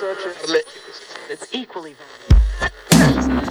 It's equally valuable.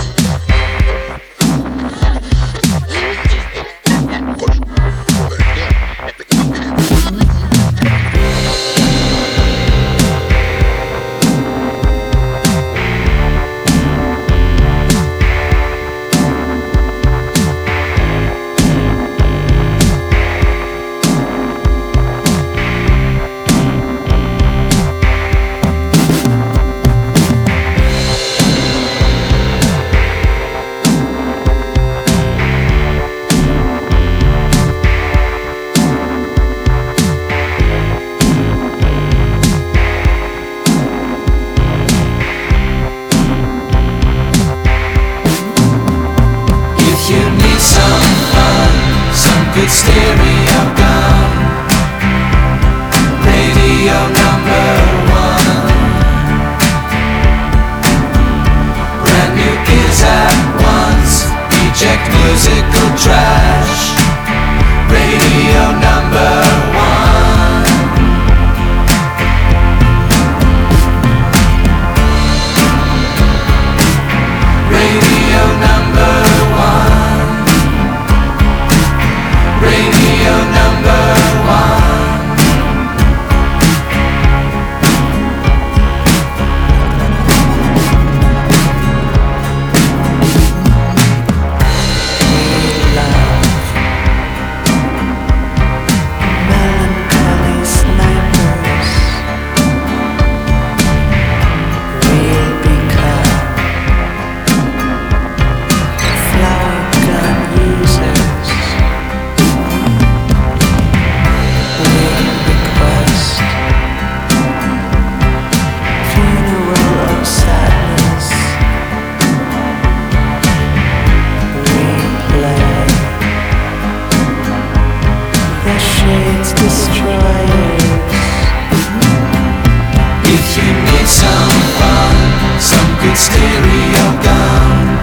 Good stereo gum, radio #1. Brand new gears at once, eject musical trash. Radio #1. Radio #1. Radio #1. Melancholy snipers, real beaker, flower gun users. Request funeral of sadness. Replay the shades destroyers. If you need some fun, some good stereo gum.